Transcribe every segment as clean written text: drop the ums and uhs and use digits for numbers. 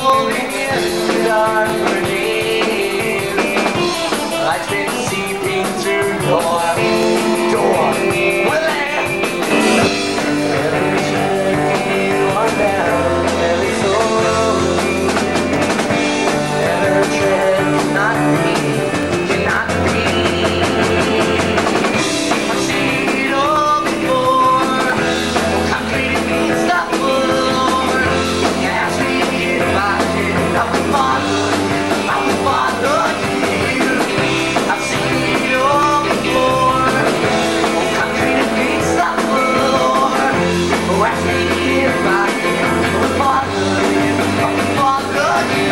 holding in the dark for days. Light's been seeping through your door. Will it ever turn you on down ever so slowly? Ever tread cannot be. I've seen it all before. No concrete means stop for Lord. You ask me if I did, I would bother you. I've seen it all before. No concrete means stop for Lord. Oh, ask me if I did, I would bother you. I would bother you.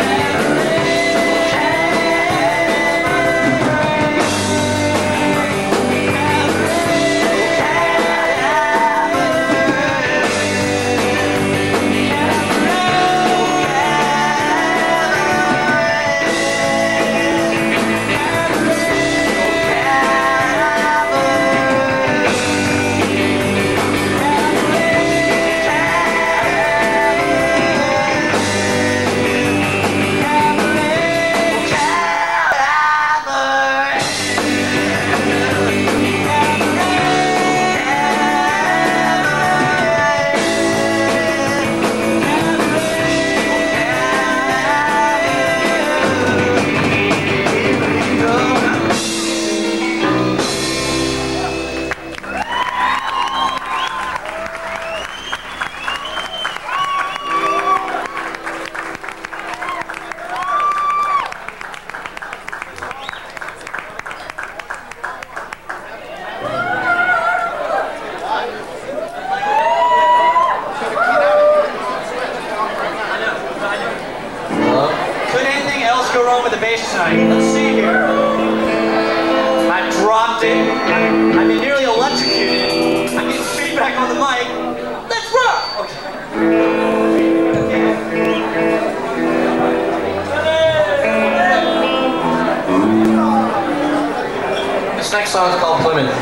Go wrong with the bass tonight. Let's see here. I dropped it. I've been nearly electrocuted. I'm getting feedback on the mic. Let's rock! Okay. This next song is called Plymouth.